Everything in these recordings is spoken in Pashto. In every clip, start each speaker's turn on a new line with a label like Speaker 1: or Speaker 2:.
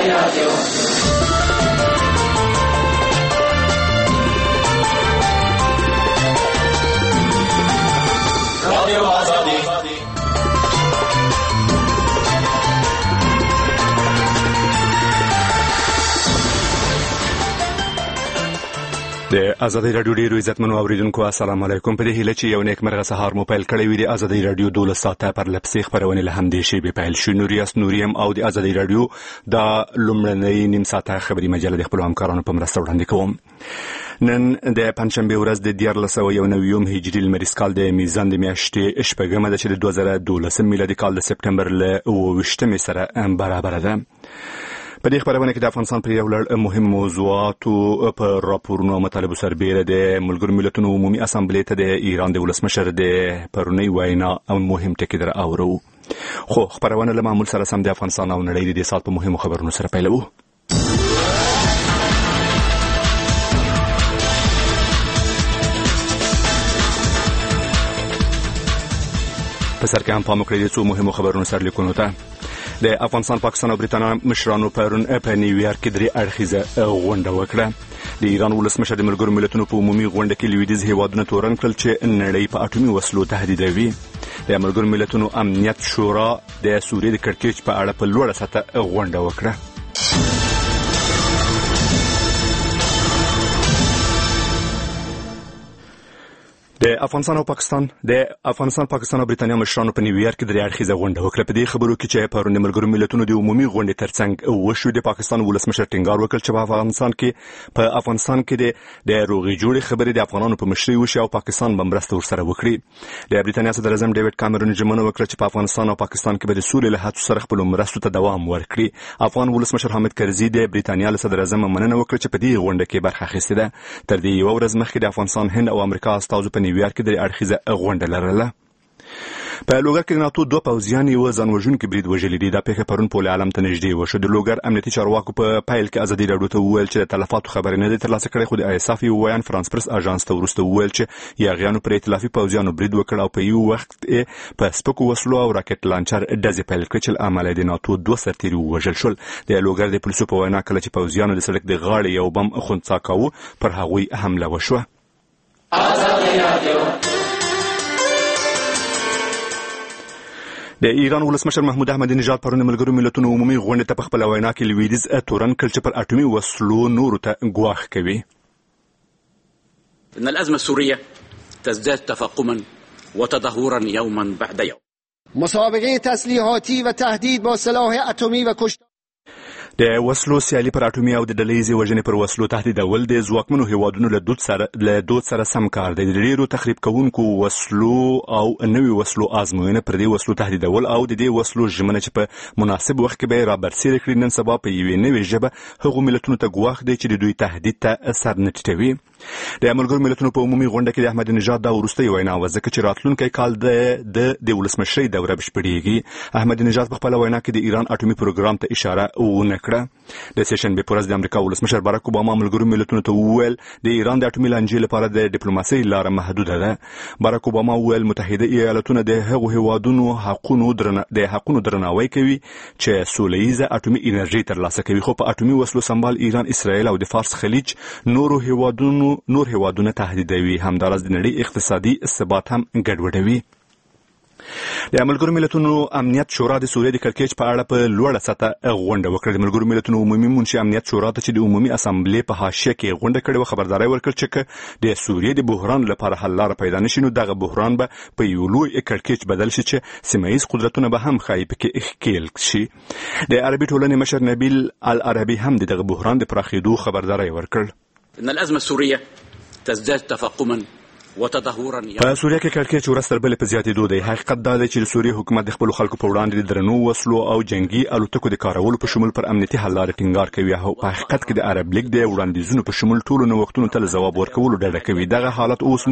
Speaker 1: د ازادي رادیو ډیرو عزتمنو اوریدونکو السلام علیکم. په دې هیله چې یو نیکمرغه سهار مو پیل کړی وي. د ازادي رادیو 12 ساعته پر لپسې خبرونه له همدې شی به پیل شي. نوریم او د ازادي رادیو د لومړنۍ نیم ساعته خبري مجله د خپل همکارانو په مرسته وړاندې کوم. نن د پنځشنبه ورځ د 1491 هجري لمریز کال د میزان د میاشتې شپږمه ده چې د 2012 میلادي کال د سپټمبر له 28 سره برابر ده. په دې خبرونه کې د افغانستان پر یو لړ مهم موضوعاتو په راپورونو او مطالبو سربېره د ملګرو ملتونو عمومي اسامبلې ته د ایران د ولسمشر د پرونی وینا او مهم ټکي در اورو. خو خبرونه له معمول سره سم د افغانستان او نړۍ د سات په مهمو خبرونو سره پیلوو. په سر کې هم پام وکړئ د څو مهمو خبرونو سرلیکونو ته. د افغانستان، پاکستان او برتانیا مشرانو پرون په نیویارک کې درې اړخیزه غونډه وکړه. د ایران ولسمشر د ملګرو ملتونو په عمومي غونډه کې لویدیځ هیوادونه تورن کړل چې نړۍ په اټومي وسلو تهدیدوي. د ملګرو ملتونو امنیت شورا د سوریې د کړکېچ په اړه په لوړه سطحه غونډه وکړه. د افغانستان، پاکستان او برتانیا مشرانو په نیویارک کې درې اړخیزه غونډه وکړه. په دې خبرو کې چې پرون د ملګرو ملتونو د عمومي غونډې ترڅنګ وشو، د پاکستان ولسمشر ټینګار وکړ چې په افغانستان کې د روغې جوړې خبرې د افغانانو په مشرۍ وشي او پاکستان به مرسته ورسره وکړي. د برتانیا صدر اعظم ډیوډ کامرون ژمنه وکړه چې په افغانستان او پاکستان کې به د سولې له هڅو سره خپل مرستو ته دوام ورکړي. افغان ولسمشر حامد کرزي د برتانیا له صدر اعظم مننه وکړه چې په دې غونډه کې برخه اخیستې ده. تر دې یو ورځ مخکې د افغانستان، هند او امریکا استازو په نیویارک کې د اړخیزه غونډه لرله. په لوګر کې ناتو دوه پوځیان یو ځان وژونکي برید وژلي دي. دا پیښه پرون په عالم ته نږدې وشو. د لوګر امنیتي چارواکو په پیل کې ازادي رادیو ته وویل چې د تلفاتو خبرې نه دي ترلاسه کړې، خو د ایساف یو ویان فرانس پرس اژانس ته وروسته وویل چې یاغیانو پر ائتلافي پوځیانو برید وکړ او په یو وخت په سپکو وسلو او راکټ لانچر ډزې پیل کړې چې له امله د ناتو دوه سرتیري ووژل شول. د لوګر د پولیسو په وینا کله چې پوځیانو د سړک د غاړې یو بم خنثی کاوه، پر هغوی حمله وشوه. ازادي رادیو د ایران ولسمشر محمود احمدي نژاد پرون ملګرو ملتونو عمومي غونډې ته په خپل وینا کې لویدیځ تورن کړ چې پر اټومي وسلو نورو ته ګواښ کوي.
Speaker 2: ان الازمه السوريه تزداد تفاقما وتدهورا يوما بعد يوم.
Speaker 3: مسابقه تسلیحاتی و تهدید با سلاح اتمی و کشتار
Speaker 1: د وسلو سیالي پر اټومي او د ډلهیزې وژنې پر وسلو تهدیدول د ځواکمنو هیوادونو له دود سره سم کار دی. د ډیرو تخریب کوونکو وسلو او نوي وسلو ازموینه پر دې وسلو تهدیدول او د دې وسلو ژمنه چې په مناسب وخت کې به را برسېره کړي نن سبا په یوې نوې ژبه هغو ملتونو ته ګواښ دی چې د دوی تهدید ته سر نه ټیټوي. د ملګرو ملتونو په عمومي غونډه کې د احمدي نژاد دا وروستۍ وینا وه، ځکه چې راتلونکی کال د ولسمشرۍ دوره بشپړېږي. احمدي نژاد په خپله وینا کې د ایران اټومي پروګرام ته اشاره ونه کړه. د سیشنبې په ورځ د امریکا ولسمشر باراک اوباما ملګرو ملتونو ته وویل د ایران د اټومي لانجې لپاره د ډیپلوماسۍ لاره محدوده ده. باراک اوباما وویل متحده ایالتونه د هغو هیوادونو حقونو درناوی کوي چې سوله ییزه اټومي انرژي ترلاسه کوي، خو په اټومي وسلو سمبال ایران، اسرائیل او د فارس خلیج نور هیوادونه تهدیدوي. همداراز د نړۍ اقتصادي ثبات هم ګډوډوي. د ملګرو ملتونو امنیت شورا د سوریې د کړکېچ په اړه په لوړه سطحه غونډه وکړه. د ملګرو ملتونو عمومي منشي امنیت شورا ته چې د عمومي اسامبلې په حاشیه کې غونډه کړې وه خبرداری ورکړ چې د سوریې د بحران لپاره حل لاره پیدا نشي نو دغه بحران به په یو لوی کړکېچ بدل شي چې سیمه ییز قدرتونه به هم ښایي پکې ښکېل شي. د عربي ټولنې مشر نبیل العربي هم دغه بحران د پراخېدو خبرداری ورکړ.
Speaker 2: ان الازمه السوريه تزداد تفاقما وتدهورا.
Speaker 1: په سوریه کې کړکېچ ورځ تر بلې په زیاتېدو دی. حقیقت دا دی چې د سوریې حکومت د خپلو خلکو په وړاندې د درنو وسلو او جنگي الوتکو د کارولو په شمول پر امنیتي حل لارې ټینګار کوي او په حقیقت کې د عرب لیګ د وړاندیزونو په شمول ټولو نوښتونو ته ځواب ورکولو ډډه کوي. دغه حالت اوس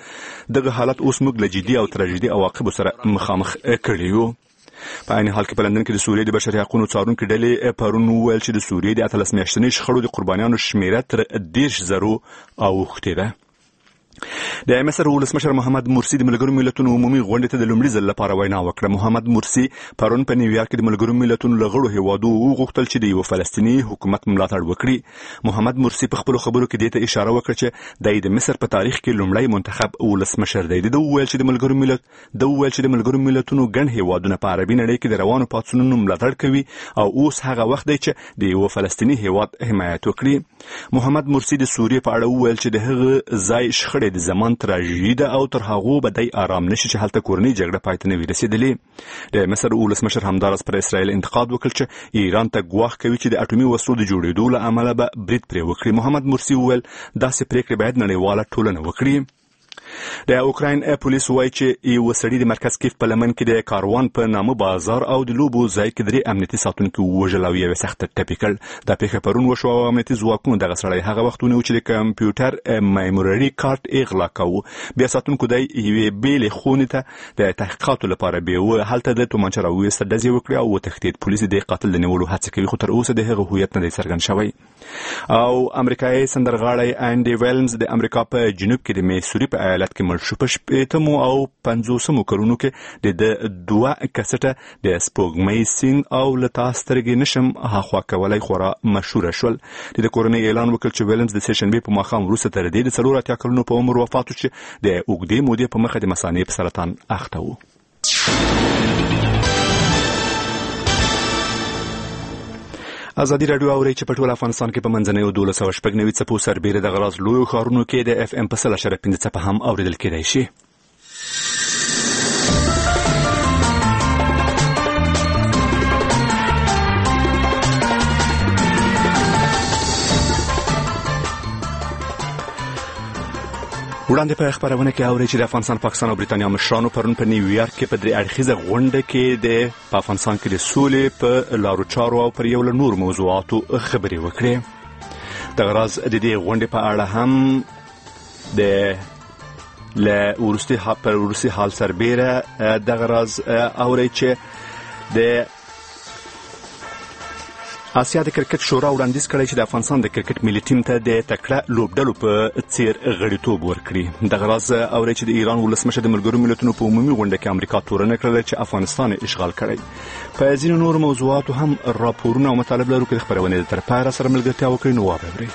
Speaker 1: موږ له جدي او تراژیدي عواقبو سره مخامخ کړي یو. په عین حال کې په لندن کې د سوریې د بشري حقوقو څارونکو ډلې پرون وویل چې د سوریې د 13 میاشتنۍ شخړو د قربانیانو شمیره تر 10,000 اوښتې ده. د مصر ولسمشر محمد مرسي د ملګرو ملتونو عمومي غونډې ته د لومړي ځل لپاره وینا وکړه. محمد مرسي پرون په نیویارک کې د ملګرو ملتونو له غړو هیوادو وغوښتل چې د یو فلسطیني حکومت ملاتړ وکړي. محمد مرسي په خپل خبرو کې دې ته اشاره وکړه چې د مصر په تاریخ کې لومړی منتخب ولسمشر دی. د ویل چې د ملګرو ملتونو ګڼ هیوادونه په عربي نړۍ کې د روانو پاڅونونو ملاتړ کوي او اوس هغه وخت دی چې د یو فلسطیني هیواد حمایت وکړي. محمد مرسي د سوریې په اړه ویل چې د هغه ځای شخړې د زمان تراژیدي ده او تر هغه به د آرام نشي چې هلته کورنۍ جګړه پای ته نه وي رسیدلې. د مصر ولسمشر همدارس پر اسرائیل انتقاد وکړ چې ایران ته ګواښ کوي چې د اټومي وسلو د جوړېدو له امله به برید پرې وکړي. محمد مرسي وویل داسې پریکړې باید نړیواله ټولنه وکړي. د اوکراین پولیس وایي چې یو سړی د مرکز کیف په لمن کې د کاروان په نامه بازار او د لوبو ځای کې درې امنیتي ساتونکو وژل او یو سخت ټپي کړ. دا پیښه پرون وشوه او امنیتي ځواکونو دغه سړی هغه وختونه چې د کمپیوټر میموري کارت اغلا کاوه. بیا ساتونکو د یوې بیلې خونې ته د تحقیقاتو لپاره بیوه هلته د تومانچه راویسته ډزې وکړې او وتښتېد. پولیس د قاتل د نیولو هڅه کوي خو تر اوسه د هغه هویت نه دی څرګند شوی. او امریکایي سندرغاړی انډي ویلمز د امریکا په جنوب کې د میسوري په ایالت کې مړ شو. په 80 او 50 کلونو کې د 2 کسټه د سپوږمۍ سین او لتا سترګې نشم هاخوا کولای خورا مشهور شول. د کورنۍ اعلان وکړ چې ویلمز د سېشنبې په ماښام وروسته تر دې د 4 کلونو په عمر وفات شو چې د اوږدې مودې په مخه د مثانې په سرطان اخته و. ازادي رادیو اوري چې په ټول افغانستان کې په منځنۍ 1290 څپو سربېره د غراز لوی ښارونو کې د اف ام په 100.5 څپه هم اوریدل کېدای شي. وړاندې په خبرونه کې اوري چې د افغانستان، پاکستان او بریتانیا مشرانو پرون په نیویارک کې په درې اړخیزه غونډه کې د افغانستان کې د سولې په لارو چارو او پر یو له نور موضوعاتو خبرې وکړې. د غراز د دې غونډې په اړه هم د ورستي حال سربېره د غراز اوري چې د آسیا د کرکټ شورا وړاندیز کړی چې د افغانستان د کرکټ ملي ټیم ته د تکړه لوبډلو په څیر غړیتوب ورکړي. د غراز اوري چې د ایران ولسمشر د ملګرو ملتونو په عمومي غونډه کې امریکا تورنه کړله چې افغانستان اشغال کړی. په ځینو نور موضوعاتو هم راپورونه او مطالب لرو کې خبرونه تر پایه سره ملګرتیا وکړي. نو واورئ.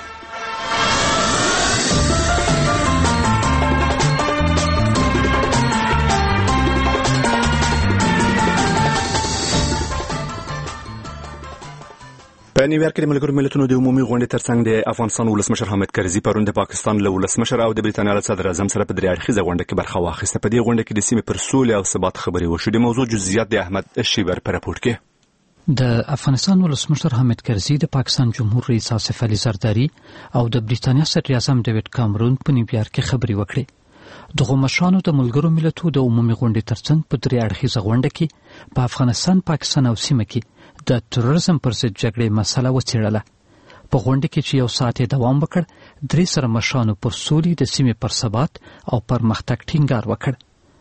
Speaker 1: په نیویارک کې د ملګرو ملتونو د عمومي غونډې ترڅنګ د افغانستان ولسمشر حامد کرزي پرون د پاکستان له ولسمشر او د بریتانیا له صدر اعظم سره په درې اړخیزه غونډه کې برخه واخیسته. په دې غونډه کې د سیمې پر سولې او ثبات خبرې وشوې. د موضوع جزئیات د احمد شیبر په راپور کې.
Speaker 4: د افغانستان ولسمشر حامد کرزي د پاکستان جمهور رئیس آصف علي زرداری او د بریتانیا صدر اعظم ډیوډ کامرون په نیویارک کې خبرې وکړې. دغه مشرانو د ملګرو ملتونو د عمومي غونډې ترڅنګ په درې اړخیزه غونډه کې په افغانستان، پاکستان او سیمه کې د تروریزم پر ضد جګړې مسله وڅېړله. په غونډه کې چې 1 ساعت دوام وکړ، درې سره مشرانو پر سولې، د سیمې پر ثبات او پرمختګ ټینګار وکړ.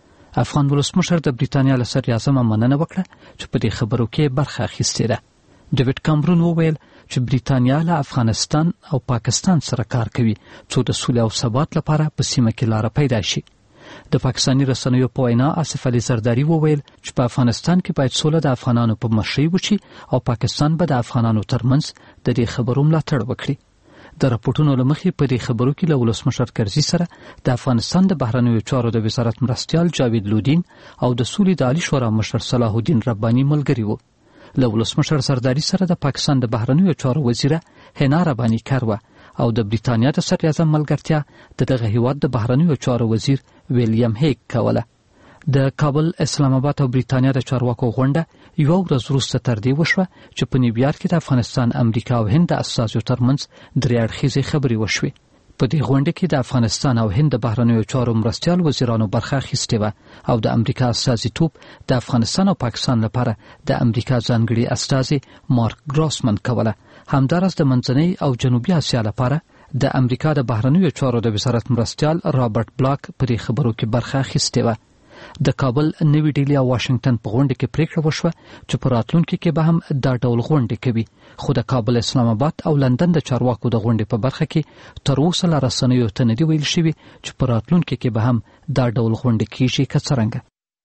Speaker 4: افغان ولسمشر د بریتانیا له صدر اعظم مننه وکړه چې په دې خبرو کې برخه اخیستې ده. ډیوډ کامرون وویل چې بریتانیا له افغانستان او پاکستان سره کار کوي څو د سولې او ثبات لپاره په سیمه کې لار پیدا شي. د پاکستاني رسنیو په وینا آصف علي زرداری وویل چې په افغانستان کې باید سوله د افغانانو په مشرۍ وشي او پاکستان به د افغانانو ترمنځ د دې خبرو ملاتړ وکړي. د راپورټونو له مخې په دې خبرو کې له ولسمشر کرزي سره د افغانستان د بهرنیو چارو د وزارت مرستیال جاوید لودین او د سولې د عالی شورا مشر صلاح الدین رباني ملګري وو. له ولسمشر زرداری سره د پاکستان د بهرنیو چارو وزیره حنا رباني کاروه او د بریتانیا د صدر اعظم ملګرتیا د دغه هیواد د بهرنیو چارو وزیر ویلیام هیګ کوله. د کابل، اسلام آباد او بریتانیا د چارواکو غونډه یو ورځ وروسته تر دې وشوه چې په نیویارک کې د افغانستان، امریکا او هند د اساسو ترمنځ درې اړخیزې خبرې وشوې. په دې غونډه کې د افغانستان او هند د بهرنیو چارو مرستیال وزیرانو برخه اخیستې وه او د امریکا استازیتوب د افغانستان او پاکستان لپاره د امریکا ځانګړي استازي مارک ګراسمن کوله. همدارس د منځنۍ او جنوبي اسیا لپاره د امریکا د بهرنیو چارو د وزارت مرستیال رابرټ بلاک په دې خبرو کې برخه اخیستې وه. د کابل نوی ډیلی او واشنگټن په غونډه کې پریکړه وشوه چې په راتلونکي کې به هم دا ډول غونډې کوي، خو د کابل، اسلام آباد او لندن د چارواکو د غونډې په برخه کې تر اوسه لا رسنیو ته نه دی ویل شوي چې په راتلونکي کې به هم دا ډول غونډې کیږي که څرنګه.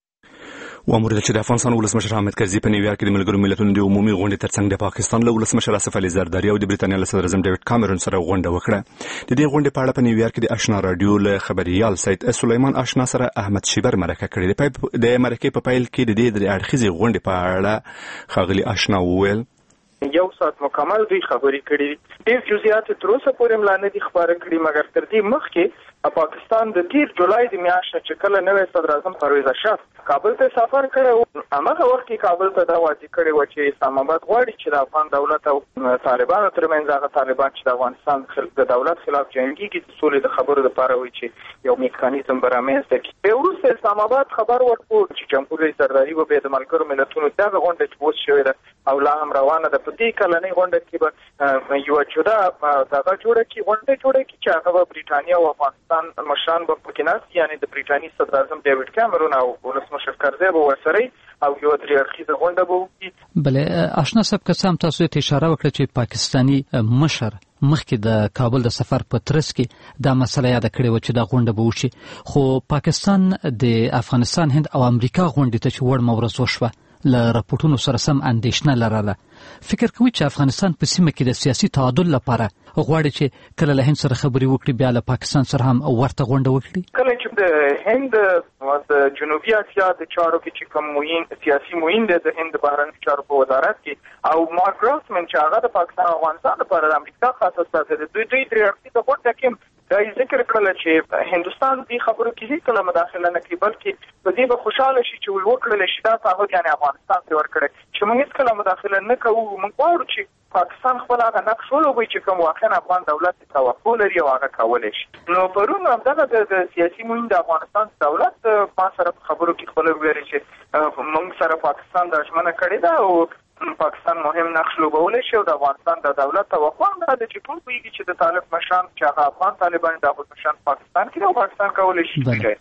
Speaker 1: وامر چې د افغانستان ولسمشر حامد کرزي په نیویارک کې د ملګرو ملتونو د عمومي غونډې ترڅنګ د پاکستان له ولسمشر اسف علي زرداري او د بریټانیا له صدر اعظم ډیوډ کامرون سره غونډه وکړه. د دې غونډې په اړه په نیویارک کې د آشنا رادیو له خبريال سید سلیمان آشنا سره احمد شیبر مرکه کړې. د مرکې په پیل کې د دې د اړخیزې غونډې په اړه ښاغلي آشنا وویل
Speaker 5: یو ساعت مکمل دوی خبرې کړې. ډېر جزئیات تر اوسه پورې ملانه دي خبره کړې، مګر تر دې مخکې پاکستان د 13 جولای د میاشتې چې کله نوې صدر اعظم پرویز اشرف کابل ته سفر کړی، هغه وخت کې کابل ته دا واضح کړی و چې اسلام آباد غواړي چې د افغان دولت او طالبانو ترمنځ هغه طالبان چې د افغانستان د دولت خلاف جنګيږي د سولې د خبرو لپاره وي چې یو میکانیزم برامنځته کړي. وروسته اسلام آباد خبر ورکړ چې جمهور رئیس زرداری و به د ملګرو ملتونو دغه غونډه چې اوس شوې ده او لا هم روانه ده، په دې کلنۍ غونډه کې به یو جدا دغه جوړه کې غونډه جوړه کې چې هغه بریټانیا او افغانستان مشران به پکې ناست، یعنی د بریټانیا صدر اعظم ډیوډ کامرون او ولسمشر کرزي به ورسره او یو درې اړخیزه غونډه به وکړي.
Speaker 4: بله آشنا صاحب که څه هم تاسو ته اشاره وکړه چې پاکستاني مشر مخکې د کابل د سفر په ترڅ کې دا مسله یاد کړې و چې دا غونډه به وشي، خو پاکستان د افغانستان، هند او امریکا غونډې ته چې وړ مورز وشوه له راپورټونو سره سم اندېښنه لرله. فکر کوي چې افغانستان په سیمه کې د سیاسي تعادل لپاره غواړي چې کله له هند سره خبرې وکړي بیا له پاکستان سره هم ورته غونډه وکړي؟
Speaker 5: کله چې د هند او د جنوبي اسیا د چارو کې چې کوم سیاسي معین د هند بهرنی چارو په وزارت کې او مارک راسمن چې هغه د پاکستان او افغانستان لپاره د امریکا خاص استازی د دوی درې اړخیزه غونډه کې دا ذکر کړل چې هندستان دې خبرو کې هیڅ کله مداخله نه کوي، بلکې په دې به خوشاله شي چې وکړل شي دا تعهد یعنی افغانستان ته ورکړي چې موږ هیڅ کله مداخله نه کوو. موږ غواړو چې پاکستان خپل هغه نقش ولوبوي چې کوم واقعا افغان دولت توقع لري او هغه کولای شي. نو پرون همدغه د سیاسي معین د افغانستان دولت ما سره خبرو کې خپل ویل چې موږ سره پاکستان د ژمنه کړې ده او پاکستان مهم نقش لوبولی شي او د افغانستان د دولت توقع دا ده چې ټول پوهېږي چې د طالب مشران چې هغه افغان طالبان د مشران پاکستان کې او پاکستان کولی شي.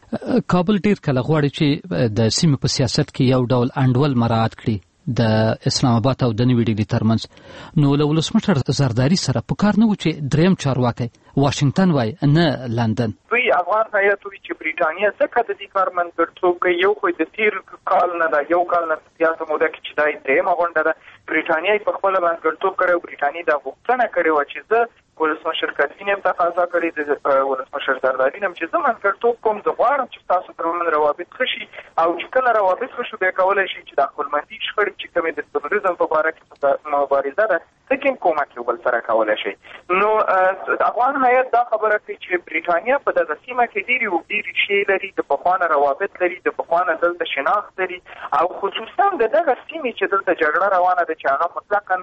Speaker 4: کابل ډیر کله غواړي چې د سیمې په سیاست کې یو ډول انډول مراعات کړي د اسلام آباد او د نوي ډیلی ترمنځ، نو له ولسمشر زرداری سره په کار نه و چې دریم چارواکی واشنگټن وای نه لندن.
Speaker 5: دوی افغان هیئت وی چې بریټانیا څخه د دې کار منځګړیتوب کوي، یو خو د تیر کال نه دا یو کال نه سیاسي موده کې چې دا درېمه غونډه ده، بریټانیا په خپل منځګړیتوب کړی او بریټانیا دا غوښتنه کړې و چې زه ولسمشر کرزي هم تقاضا کړې د ولسمشر زرداری هم چې زه منځګړیتوب کوم، زه غواړم چې تاسو ترمن روابط ښه شي او چې کله روابط ښه شو بیا کولی شي چې د خپلمنځي شخړې چې کومې د تروریزم په باره کې مبارزه ده څنګه کومک یو بل سره کولی شي. نو افغان هیئت دا خبره کوي چې بریټانیا په دغه سیمه کې ډېرې شی لري، د پخوانه روابط لري، د پخوانه دلته شناخت لري او خصوصا د دغه سیمې چې دلته جګړه روانه ده چې هغه مطلقاً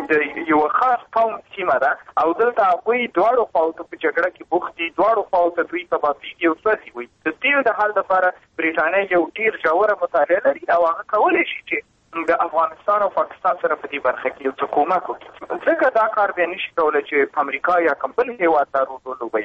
Speaker 5: د یو خاص قوم سیمه ده او دلته هغوی دواړو خواو ته په جګړه کې بوخت دي، دواړو خواو ته دوی تباهیږي او سوځي وي. د دې د حل لپاره بریټانیا یو ډېر ژوره مطالعه لري او هغه کولی شي چې د افغانستان او پاکستان سره په دې برخه کې یو څه کومک وکړي، ځکه دا کار بیا نشي کولی چې امریکا یا کوم بل هېواد دا رول ولوبوي.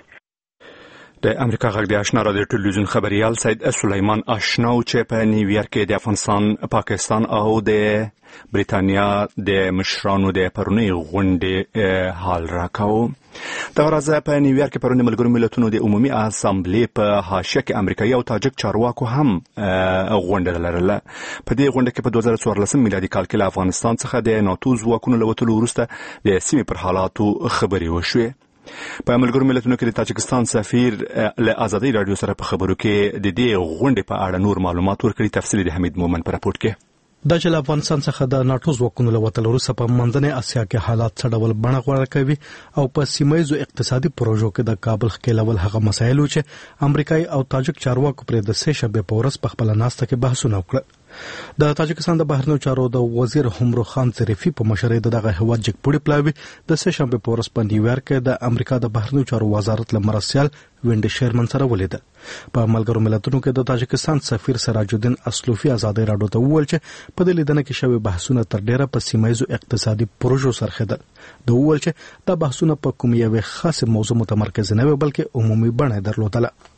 Speaker 1: د امریکا غږ د آشنا رادیو ټلویزیون خبريال سید سلیمان آشنا چې په نیویارک کې د افغانستان، پاکستان او د بریټانیا د مشرانو د پرونی غونډې حال راکاو. دا ورځ په نیویارک کې پرونی ملګرو ملتونو د عمومي اسامبلې په حاشیه کې امریکایي او تاجک چارواکو هم غونډه لرله. په دې غونډه کې په 2014 میلادي کال کې له افغانستان څخه د ناتو ځواکونو له وتلو وروسته د سیمې پر حالاتو خبرې وشوې. په ملګرو ملتونو کې د تاجکستان سفیر له آزادۍ رادیو سره په خبرو کې د دې غونډې په اړه نور معلومات ورکړي. تفصیل د حمید مومن په راپورټ کې.
Speaker 6: دا چې افغانستان څخه د ناتو ځواکونو له وتلو وروسته په منځنۍ اسیا کې حالات څه ډول بڼه غوره کوي او په سیمایي اقتصادي پروژو کې د کابل ښکېلول هغه مسایل چې امریکایي او تاجک چارواکو پر د سه شنبه په ورځ په خپل ناسته کې بحثونه وکړل. د تاجکستان د بهرنیو چارو د وزیر همرو خان ظریفي په مشرۍ دغه هیواد جګپوړي پلاوي د سه شنبه په ورځ په نیویارک کې د امریکا د بهرنیو چارو وزارت له مرستیال وینډي شیرمن سره ولیدل. په ملګرو ملتونو کې د تاجکستان سفیر سراج الدین اسلوفي آزادۍ راډیو ته وویل چې په دې لیدنه کې شوی بحثونه تر ډیره په سیمایي اقتصادي پروژو سرخېدل. د وویل چې دا بحثونه په کوم یوه خاصه موضوع متمرکز نه وي بلکې عمومي بڼه درلودله.
Speaker 7: فی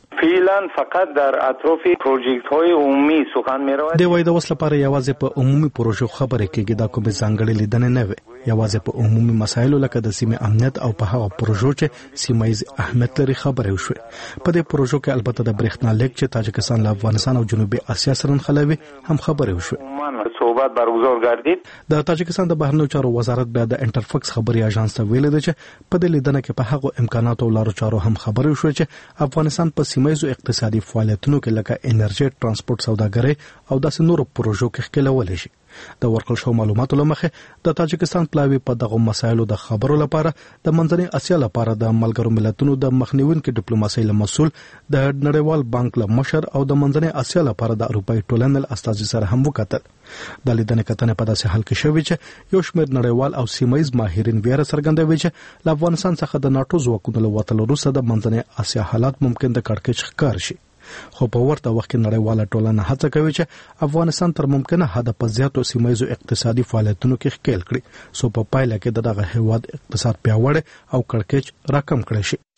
Speaker 7: کاملا فقط در اطراف پروژکت های عمومی سخن می‌رود.
Speaker 6: د وای د وسله لپاره یوازې په عمومي پروژو خبرې کېږي دا کومه ځانګړې لیدنه نه وي یوازې په عمومي مسایلو لکه د سیمې امنیت او په هغه پروژو چې سیمایي اهمیت لري خبرې وشوي په دې پروژو کې البته د برېښنا لیک چې تاجکستان له افغانستان او جنوبي اسیا سره نښلوي هم خبرې وشوي
Speaker 7: صحبت برگزار گردید.
Speaker 6: د تاجکستان د بهرنیو چارو وزارت بیا د انټرفکس خبري اژانس ته ویل دي چې په دې لیدنه کې په هغه امکاناتو او لارو چارو هم خبرې وشوي چې افغانستان په سیمایي اقتصادي فعالیتونو کې لکه انرژي ترانسپورت سوداګري او داسې نورو پروژو کې ښکېلول شي د ورکړل شو معلوماتو لمخې د تاجکستان پلاوی په دغه مسایلو د خبرو لپاره د منځنۍ اسیا لپاره د ملګرو ملتونو د مخنیوونکو ډیپلوماسۍ مسؤل د نړیوال بانک له مشر او د منځنۍ اسیا لپاره د اروپאי ټولنې استازي سره هم وکتل د لیدنې کتنې په داسې حال کې شوی چې یو شمېر نړیوال او سیمایي ماهرین ویره څرګندوي چې له افغانستان څخه د ناتو ځواکونو له وتلو وروسته د منځنۍ اسیا حالات ممکن د کړکېچ ښکار شي خو په ورته وخت کې نړیواله ټولنه هڅه کوي چې افغانستان تر ممکنه حد په زیاتو سیمایي اقتصادي فعالیتونو کې ښکېل کړي سو په پایله کې دغه هیواد اقتصاد پیاوړی او کړکېچ راکم کړي شي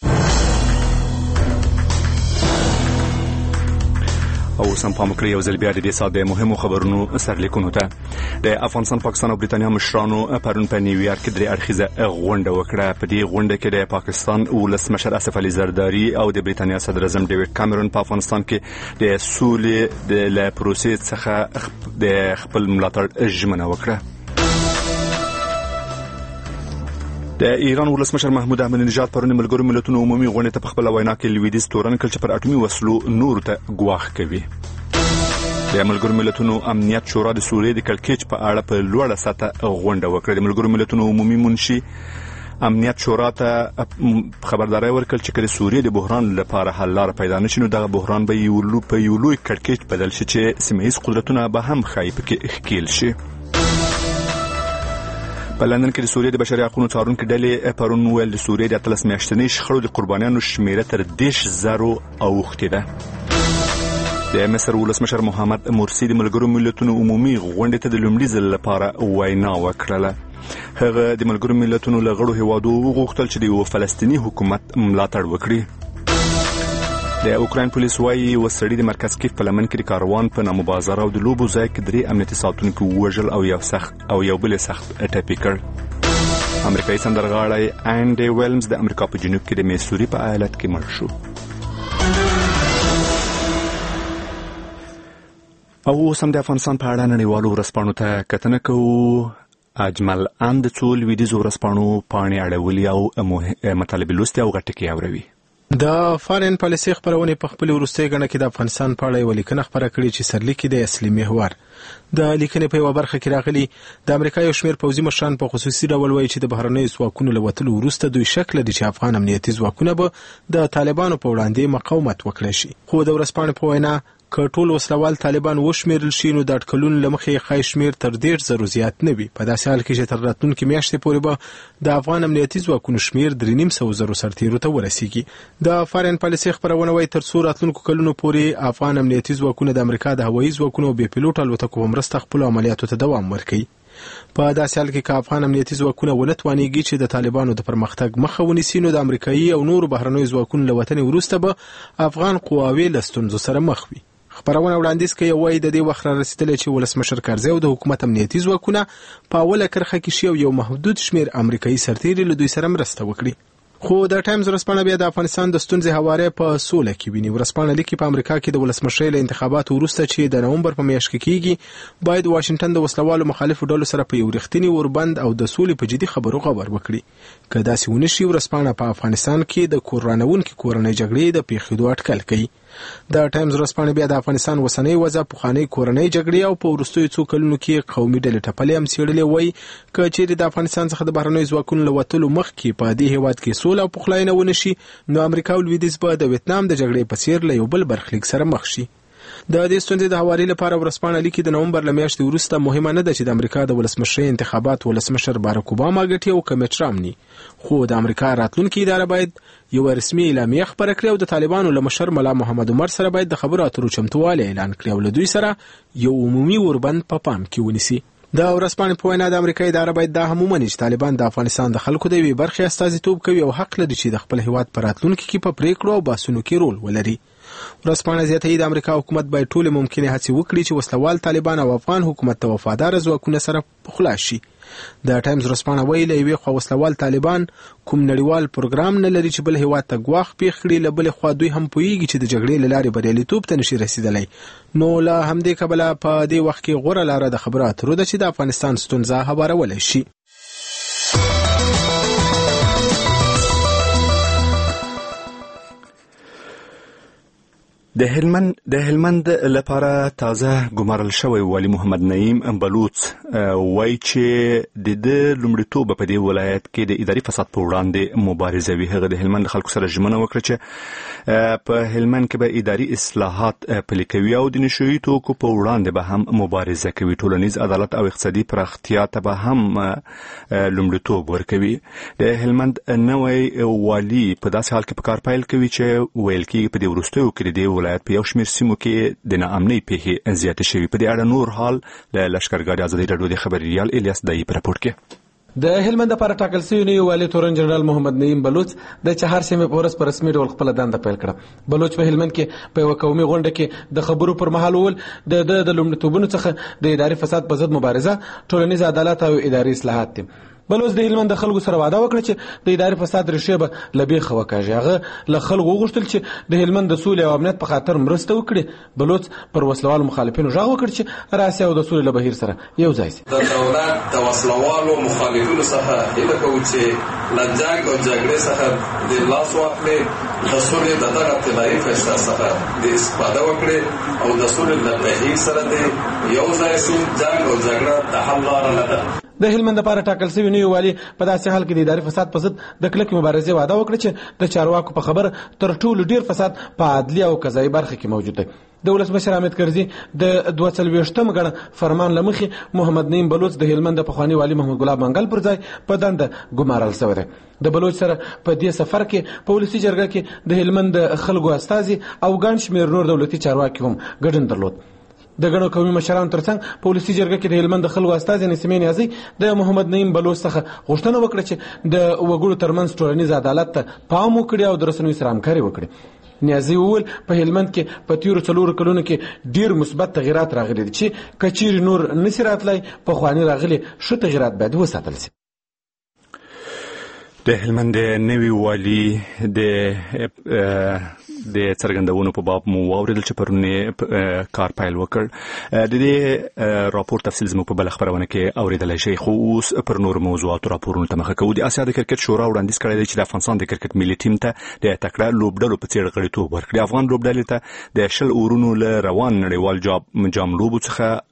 Speaker 1: او سم پام کړی یو ځل بیا د دې ساده مهمو خبرونو سرلیکونو ته د افغانستان پاکستان او برېټانیا مشرانو پرون په نیویارک کې درې اړخیزه غونډه وکړه په دې غونډه کې د پاکستان ولسمشر اسف علي زرداری او د برېټانیا صدر اعظم ډیوډ کامرون په افغانستان کې د سولې د پروسې څخه د خپل ملاتړ ژمنه وکړه د ایران ولسمشر محمود احمدی نژاد پرون ملګرو ملتونو عمومي غونډې ته په خپل وینا کې لویدیځ تورن کړ چې پر اټومي وسلو نور ته ګواښ کوي د ملګرو ملتونو امنیت شورا د سوریې د کړکېچ په اړه په لوړه سطحه غونډه وکړه د ملګرو ملتونو عمومي منشي امنیت شورا ته خبرداري ورکړه چې کله سوریې د بحران لپاره حل لاره پیدا نشي نو دغه بحران به یو لوی کړکېچ بدل شي چې سیمه‌ییز قدرتونه به هم خایپ کې ښکېل شي په لندن کې د سوریې د بشري حقوقو څارونکو ډلې پرون ویل د سوریې د 13 میاشتنۍ شخړو د قربانیانو شمیره تر 10,000 اوښتې ده د مصر ولسمشر محمد مرسی د ملګرو ملتونو عمومي غونډې ته د لومړي ځل لپاره وینا وکړه هغه د ملګرو ملتونو له غړو هیوادو وغوښتل چې د یو فلسطینی حکومت ملاتړ وکړي د اوکراین پولیس وايي وسړي د مرکز کیف په لمن کې د کاروان په نامبازره او د لوبو ځای کې درې امنیتي ساتونکو وژل او یو بل سخت ټپي کړ امریکایي سندرغاړی انډي ویلمز د امریکا په جنوب کې د میسوري په ایالت کې مړ شو او سم د افغانستان په اړه نړیوالو ورځپاڼو ته کتنه کوو اجمل اند څو لویدیځو ورځپاڼو پاڼې اړولي او مطالبه لوستي او غټکي اوري
Speaker 8: د فارن پالیسي خبرونه په خپل وروستي غنډه کې د افغانستان په اړه یو لیکنه خبره کړې چې سرلیک د اصلي محور د لیکنې په یو برخه کې راغلي د امریکا یو شمېر پوځي مشران په خصوصي ډول وایي چې د بهرنیو ځواکونو له وتلو وروسته دوی شک لري چې افغان امنیتي ځواکونه به د طالبانو په وړاندې مقاومت وکړي شي خو د ورځپاڼې په وینا که ټول وسلوال طالبان وشمیرل شي نو د اټکلونو لمخې خای شمیر تر 1.5 زیات نه وي په داسې حال کې چې تر راتلونکي میاشتې پورې به د افغان امنیتي ځواکونو شمیر 3.5 سرتیرو ته ورسیږي د فارن پالیسي خبرونه وايي تر څو راتلونکو کلونو پورې افغان امنیتي ځواکونه د امریکا د هوایي ځواکونو بې پیلوټ الوتکو مرسته خپل عملیاتو ته دوام ورکوي په داسې حال کې افغان امنیتي ځواکونه ونتوانېږي چې د طالبانو د پرمختګ مخه ونیسي نو د امریکایي او نورو بهرنیو ځواکونو له وتنې وروسته به افغان قواوې له ستونزو سره مخ وي خبرونه وړاندیز کوي وایي د دې وخت را رسیدلی چې ولسمشر کارزی او د حکومت امنیتي ځواکونه په اوله کرښه کې شي او یو محدود شمیر امریکایي سرتیري له دوی سره مرسته وکړي خو د ټایمز ورځپاڼه بیا د افغانستان د ستونزې هواره په سوله کې ویني ورځپاڼه لیکي په امریکا کې د ولسمشرۍ له انتخاباتو وروسته چې د نومبر په میاشت کې کیږي باید واشنگټن د وسلوالو مخالفو ډلو سره په یو رښتینی اوربند او د سولې په جدي خبرو خبر وکړي که داسې ونه شي ورځپاڼه په افغانستان کې د کورانونکو کورنۍ جګړې د پیښېدو اټکل کوي د ټایمز ورځپاڼه بیا د افغانستان وسنۍ وضع پخوانۍ کورنۍ جګړې او په وروستیو څو کلونو کې قومي ډلې ټپلې هم څېړلې وایي که چیرې د افغانستان څخه د بهرنیو ځواکونو له وتلو مخکې په دې هېواد کې سوله او پخلاینه ونه شي نو امریکا او لویدیځ به د ویتنام د جګړې په څېر له یو بل برخلیک سره مخ شي د دې ستونزې د هواري لپاره ورځپاڼه لیکي د نومبر له میاشتې وروسته مهمه نه ده چې د امریکا د ولسمشرۍ انتخابات ولسمشر باراک اوباما ګټي او که میټ رامني خو د امریکا راتلونکي اداره باید یو رسمي اعلامیه خبره کړي او د طالبانو له مشر ملا محمد عمر سره باید د خبرو اترو چمتووالی اعلان کړي او له دوی سره یو عمومي اوربند په پام کې ونیسي د ورځپاڼې په وینا د امریکا اداره باید دا هم ومني چې طالبان د افغانستان د خلکو د یوې برخې استازیتوب کوي او حق لري چې د خپل هیواد په راتلونکي کې په پریکړو او بحثونو کې رول ولري ورځپاڼه زیاتوي د امریکا حکومت باید ټولې ممکنې هڅې وکړي چې وسلوال طالبان او افغان حکومت ته وفادار ځواکونه سره خلاص شي. د ټایمز ورځپاڼه وایي له یوې خوا وسلوال طالبان کوم نړیوال پروګرام نه لري چې بل هیواد ته ګواښ پیښ کړي، له بلې خوا دوی هم پوهیږي چې د جګړې له لارې بریالیتوب ته نشي رسیدلی. نو له همدې کبله په دې وخت کې غوره لاره د خبرو اترو ده چې د افغانستان ستونزه هوارولی شي.
Speaker 1: د هلمند لپاره تازه ګمارل شوی والي محمد نعیم بلوچ وایي چې د لومړیتوب په دې ولایت کې د اداري فساد په وړاندې مبارزه وي. هغه د هلمند خلکو سره ژمنه وکړه چې په هلمند کې به اداري اصلاحات پلي کوي او د نشویي توکو په وړاندې به هم مبارزه کوي. ټولنیز عدالت او اقتصادي پراختیا ته به هم لومړیتوب ورکوي. د هلمند نوی والي په داسې حال کې په کار پیل کوي چې ویل کېږي په دې وروستیو کې د ولایت په یو شمېر سیمو کې د ناامنۍ پیښې زیاتې شوي. په دې اړه نور حال له لښکرګاه ازادي راډیو د خبریال الیاس دایي په راپور کې.
Speaker 9: د هلمند لپاره ټاکل شوی نوی والي تورن جنرال محمد نعیم بلوچ د چهار سیمې په ورځ په رسمي ډول خپل دنده پیل کړه. بلوچ په هلمند کې په یو قومي غونډه کې د خبرو پر مهال ول د لومړیتوبونو څخه د اداري فساد په ضد مبارزه، ټولنیز عدالت او اداري اصلاحات دي. بلوچ د هلمند د خلکو سره وعده وکړه چې د اداري فساد ریښې به لبیخ وکاږي. هغه له خلکو وغوښتل چې د هلمند د سولې او امنیت په خاطر مرسته وکړي. بلوچ پر وسلوالو مخالفینو غږ وکړ چې راسي او د سولې له بهیر سره یو ځای شي.
Speaker 10: د دولت د وسلوالو مخالفینو څخه هیله کوو چې له جنګ او جګړې څخه د لاس واخلي، د سولې د دغه طلایي فشار څخه د استفاده وکړي او د سولې له بهیر سره د یو ځای شي. جنګ او جګړه د حل لاره نه ده.
Speaker 9: د هلمند لپاره ټاکل شوی نوی والي په داسې حال کې د اداري فساد په ضد د کلکې مبارزې وعده وکړه چې د چارواکو په خبر تر ټولو ډیر فساد په عدلي او قضایي برخه کې موجود دی. د ولسمشر حامد کرزي د 42م غړ فرمان لمخې محمد نعیم بلوچ د هلمند پخوانی والي محمد ګلاب منګل پر ځای په دنده ګمارل شوی دی. د بلوچ سره په دې سفر کې په ولسي جرګه کې د هلمند خلکو استازي او ګڼ شمېر نور دولتي چارواکي هم ګډون درلود. د غنو قومي مشرانو ترڅنګ په ولسي جرګه کې د هلمند خلکو استازي نسیمه نیازي د محمد نعیم بلوچ څخه غوښتنه وکړه چې د وګړو ترمنځ ټولنیز عدالت ته پام وکړي او د رسنیو سره همکاري وکړي. نیازي وویل په هلمند کې په تیرو 4 کلونو کې ډیر مثبت تغیرات راغلي دي چې کچیر نور نسی راتلای په خواني راغلي شو تغیرات باید وساتل شي.
Speaker 1: د هلمند نوی والي د څرګندونو په باب مو واوریدل چې پرونه کار پیل وکړ. د دې راپور تفصیل زموږ په بل خبرونه کې اوریدلای شي. خو اوس پر نور موضوعاتو راپورونو ته مخه کوو. د اسیا د کرکټ شورا وړاندیز کړی دی چې د افغانستان د کرکټ ملي ټیم ته د تکړه لوبډلو په څیر غړیتوب ورکړي. افغان لوبډلې ته د 10 اورونو له روان نړیوال جام لوبو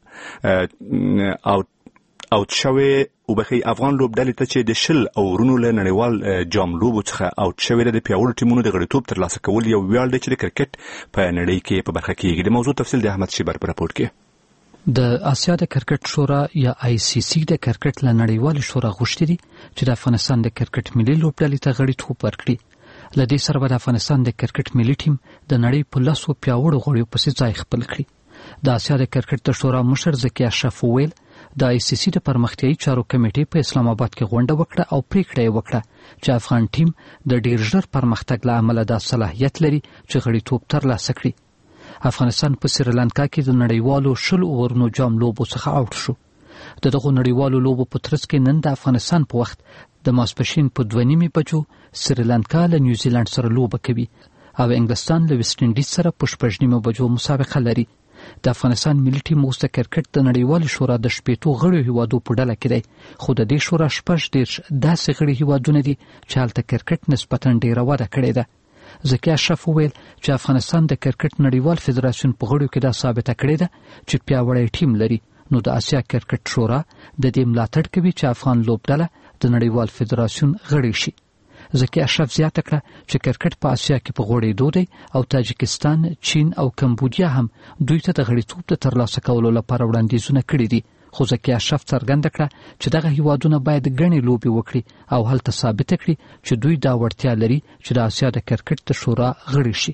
Speaker 1: څخه او شوی وبخي افغان لوبډلې ته چې د 10 اورونو له نړیوال جام لوبو څخه اوټ شوی د پیاوړو ټیمونو د غړیتوب ترلاسه کول یو ویاړ دی چې د کرکټ په نړۍ کې په برخه کې د موضوع تفصیل د احمد شیبر په راپور کې.
Speaker 4: د آسیا د کرکټ شورا یا آی سی سی د کرکټ له نړیوال شورا غوښتي دي چې د افغانستان د کرکټ ملي لوبډلې ته غړیتوب ورکړي. لدې سره د افغانستان د کرکټ ملي ټیم د نړۍ په لاسو پیاوړو غړیو په ځای خپل کړي. د آسیا د کرکټ د شورا مشر زکی اشرف ویل د آی سی سی د پرمختیايي چارو کمیټې په اسلام آباد کې غونډه وکړه او پریکړه یې وکړه چې افغان ټیم د ډیر ژر پرمختګ له امله د صلاحیت لري چې غړیتوب ترلاسه کړي. افغانستان په سریلانکا کې د نړیوالو 10 اورونو جام لوبو څخه اوټ شو. دغه نړیوالو لوبو په ترڅ کې نن د افغانستان په وخت د ماسپښین په 2:30 بجو سریلانکا له نیوزیلند سره لوبه کوي او انګلستان له ویسټ انډیز سره په 8:30 بجو مسابقه لري. د افغانستان ملي ټیم اوس د کرکټ د نړیوال شورا د 15 غړو هیوادو په ډله کې دی. خو د دې شورا 14 داسې غړي هیوادونه دي چې هلته کرکټ نسبتاً ډیره وده کړې ده. زکی اشرف ویل چې افغانستان د کرکټ نړیوال فدراسیون په غړو کې دا ثابته کړې ده چې پیاوړی ټیم لري. نو د آسیا کرکټ شورا د دې ملاتړ کوي چې افغان لوبډله د نړیوال فدراسیون غړی شي. زکی اشرف زیاته کړه چې کرکټ په آسیا کې په غوړېدو دی او تاجکستان، چین او کمبودیا هم دوی ته د غړیتوب د ترلاسه کولو لپاره وړاندیزونه کړي دي. خو زکی اشرف څرګنده کړه چې دغه هیوادونه باید ګڼې لوبې وکړي او هلته ثابته کړي چې دوی دا وړتیا لري چې د آسیا د کرکټ د شورا غړي شي.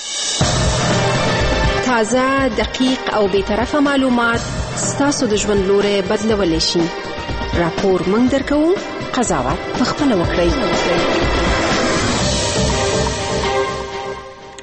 Speaker 11: تازه، دقیق او بی‌طرفه معلومات ستاسو د ژوند لوري بدلولی شي. راپور موږ درکوو، قضاوت پخپله وکړئ.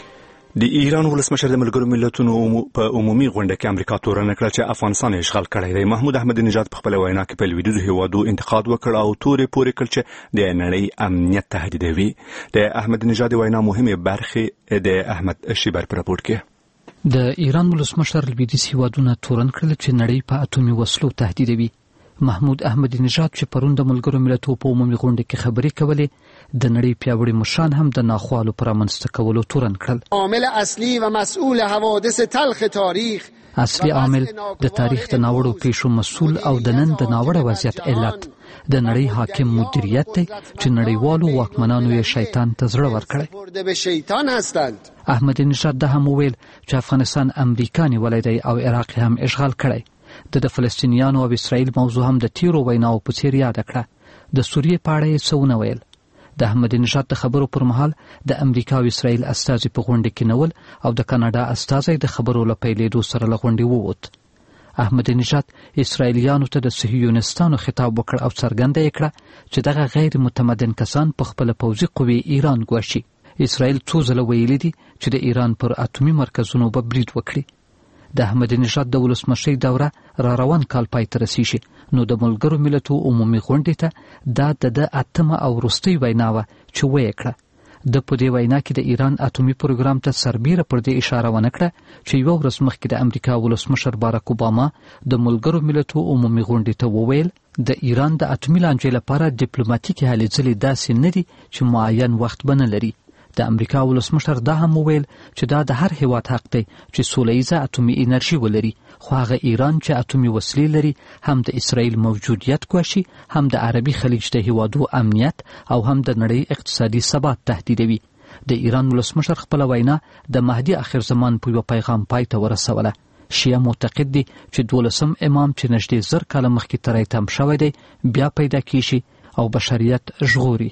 Speaker 1: د ایران ولسمشر د ملګرو ملتونو په عمومي غونډه کې امریکا تورنه کړه چې افغانستان اشغال کړی دی. محمود احمدي نژاد په خپل وینا کې په لویدیځو هیوادو انتقاد وکړ او تورې پورې کړ چې د نړۍ امنیت تهدیدوي. د احمدي نژاد وینا مهمه برخه د احمد شیبر په راپور کې
Speaker 4: د ایران ولسمشر لویدیځ هیوادونه تورن کړل چې نړۍ په اټومي وسلو تهدیدوي. محمود احمدي نژاد چې پرون د ملګرو ملتونو په عمومي غونډه کې خبرې کولې د نړۍ پیاوړي مشران هم د ناخوالو پر رامنځته کولو تورن کړل.
Speaker 3: عامل اصلي و مسئول حوادث تلخ تاریخ
Speaker 4: اصلي عامل د تاریخ د ناوړو پیښو مسؤل او د نن د ناوړه وضعیت علت د نړۍ حاکم مدیریت دی چې نړیوالو واکمنانو یې شیطان ته زړه ورکړی.
Speaker 3: به شیطان هستند.
Speaker 4: احمدي نژاد د هم ویل چې افغانستان امریکا نیولی دی او عراق هم اشغال کړی. د فلسطینیانو او اسرائیل موضوع هم د تیرو ویناو په څیر یاد کړه. د سوریې په اړه یې څه ونه ویل. د احمدي نژاد د خبرو پر مهال د امریکا او اسرائیل استازي په غونډه کې نول او د کاناډا استازي د خبرو له پیلېدو سره له غونډې ووت. احمدي نژاد اسرائیلیانو ته د صهیونیستانو خطاب وکړ او څرګنده یې کړه چې دغه غیر متمدن کسان په خپل پوځي قوې ایران ګواښي. اسرائیل څو ځله ویلي دي چې د ایران پر اټومي مرکزونو به برید وکړي. د احمدي نژاد د ولسمشۍ دوره را روان کال پای ته رسیږي نو د ملګرو ملتونو عمومي غونډې ته د اتمه او وروستۍ وینا وه چې ویې کړه. د په دې وینا کې د ایران اټومي پروګرام ته سربیره پر دې اشاره ونه کړه چې یوه ورځ مخکې د امریکا ولسمشر باراک اوباما د ملګرو ملتونو عمومي غونډې ته وویل د ایران د اټومي لانجې لپاره ډیپلوماټیکي هلې ځلې داسې نه دي چې معین وخت به نه لري. د امریکا ولسمشر دا هم وویل چې دا د هر هیواد حق دی چې سوله-ییزه اټومي انرژي ولري، خو هغه ایران چې اټومي وسلې لري هم د اسرائیل موجودیت ګواښي، هم د عربي خلیج د هیوادو امنیت او هم د نړۍ اقتصادي ثبات تهدیدوي. د ایران ولسمشر خپل وینا د مهدي اخر زمان په یو پیغام پای ته ورسوله. شیعه معتقد دي چې 12م امام چې نږدې 1000 کاله مخکې تری تم شوی دی بیا پیدا کیږي او بشریت ژغوري.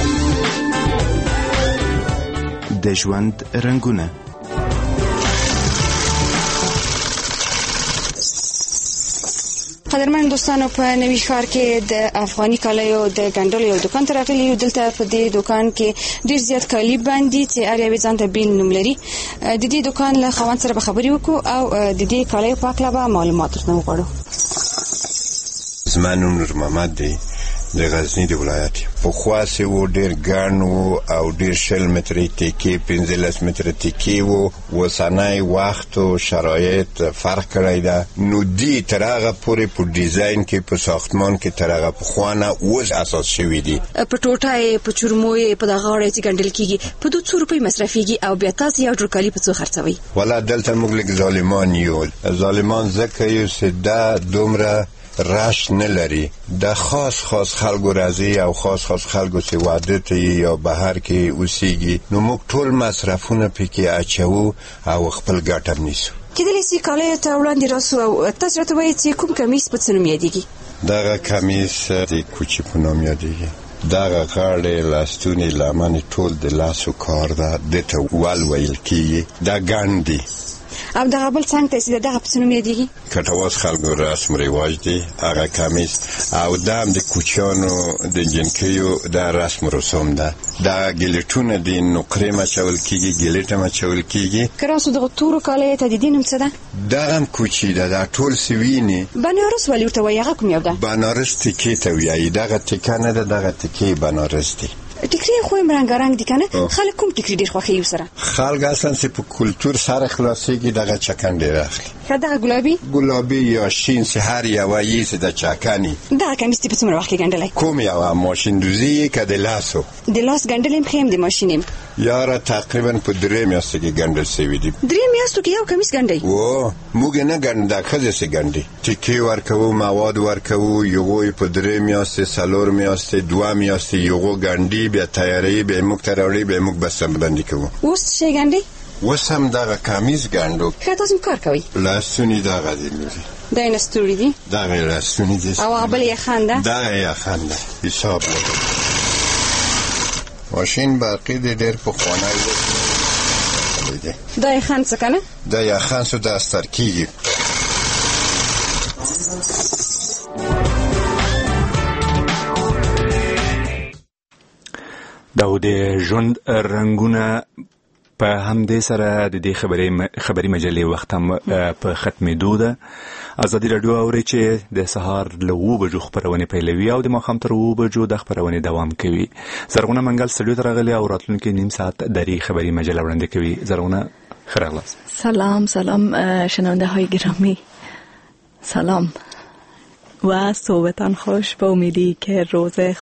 Speaker 12: د ژوند رنګونه.
Speaker 13: قدرمن دوستانو، په نوي ښار کې د افغاني کالیو د ګنډلو یو دکان ته راغلي یو. دلته په دې دکان کې ډیر زیات کالي باندې چې هر یو ځان ته بیل نوم لري. د دې دکان له خاوند سره به خبرې وکړو او د دې کالیو په اړه به معلومات ورنه وغواړو.
Speaker 14: زما نوم نور محمد دی، د غزنی د ولایت. په خواص و ډیر ګڼ و او ډیر 60 متره تکي 15 متره تکي و. وسنای وخت او شرایط فرق کړی ده. نو دی ترغه پورې په ډیزاین کې په ساختمان کې ترغه په خوانه اوس اساس شوی دی.
Speaker 13: په ټوټه په چورموي په دغه غاړه چې ګندل کیږي په 200 روپۍ مصرفيږي او بیا تاسو یو ډول کالی په څو خرڅوي؟
Speaker 14: ولا دلته موږ لږ ظالمان یو. ظالمان ځکه یو سده دومره راش نه لري. د خاص خلکو راځي او خاص خلکو چې واده ته یا بهر کې اوسېږي، نو موږ ټول مصرفونه پکې اچو او خپل ګټه نیسو.
Speaker 13: کله چې کالی ته وړاندې راسو او تاسو راته وایي چې کوم کمیس په څه نوم یادېږي؟
Speaker 14: دغه کمیس د کوچي په نوم یادېږي. دغه غاړې لاستونې لمن ټول د لاسو کار ده، دته ویل کېږي. دا ګاندي
Speaker 13: او دغه بل څنګه چې دغه په نوم یادېږي؟
Speaker 14: کټواز خلکو رسم رواج دی. هغه کمیس او دام د کوچیانو د جنکیو د رسم رسوم ده. دا ګلیټونه د نقرې مچول کېږي، ګلیټه مچول کېږي.
Speaker 13: کراسو دغه تورو کالی ته د دې نوم څه ده؟
Speaker 14: دا هم کوچي ده، دا ټول سوینې.
Speaker 13: بنارس ولې ورته وایي؟ هغه کوم یو ده؟
Speaker 14: بنارس تکې ته وایي. دغه تکه نه ده، دغه تکې بنارس دی.
Speaker 13: ټیکری خو رنګارنګ دي کنه؟ خلک کوم ټیکری ډیر خوښوي سره؟
Speaker 14: خلک اصلا چې په کلچر سره خلاصيږي دغه چکن ډیر اخلي.
Speaker 13: دغه ګلابي یا شین سه هر یو یې چې د چکنی. دا کمیس په څومره وخت کې ګنډلای؟ کوم یو ماشین دوزی کې د لاسو؟ د لاس ګنډلې خیم د ماشینم.
Speaker 14: یاره تقریبا په 3 میاشتې کې ګنډل شوی دی.
Speaker 13: 3 میاشتو کې یو کمیس ګنډي؟
Speaker 14: و موږ نه ګنډا خزه سي ګنډي. ټکی ورکو، مواد ورکو، یو په 3 میاشتې، 4 میاشتې، 2 میاشتې یو ګنډي بیا تیاری به موږ تراوړي به موږ بسم باندې کوو.
Speaker 13: اوس شي ګنډي؟
Speaker 14: اوس هم دغه کمیز ګنډو.
Speaker 13: تاسو کار کوي؟
Speaker 14: لاسونی دغه دی لري.
Speaker 13: دا نستوري دي؟
Speaker 14: دغه لاسونی دي.
Speaker 13: او قبل یې خانده؟
Speaker 14: دغه یې خانده. حساب لګو. ماشین باقی دی ډېر په خوانای دی.
Speaker 13: دا یې خان څه کنه؟
Speaker 14: دا یې خان سو د استر کیږي.
Speaker 1: دا د ژوند رنګونه په همدې سره د دې خبري مجلې وخت هم په ختمېدو ده. ازادي راډیو اوري چې د سهار له 9 بجو خبرونه پیلوي او د ماښام تر 9 بجو د خبرونه دوام کوي. زرغونه منګل سټډیو ته راغلي او راتلونکي نیم ساعت د دې خبري مجله وړاندې کوي. زرغونه خیرغلاس.
Speaker 15: سلام شنونده های گرامی، سلام و صبحتان خوش. با امیدی که روز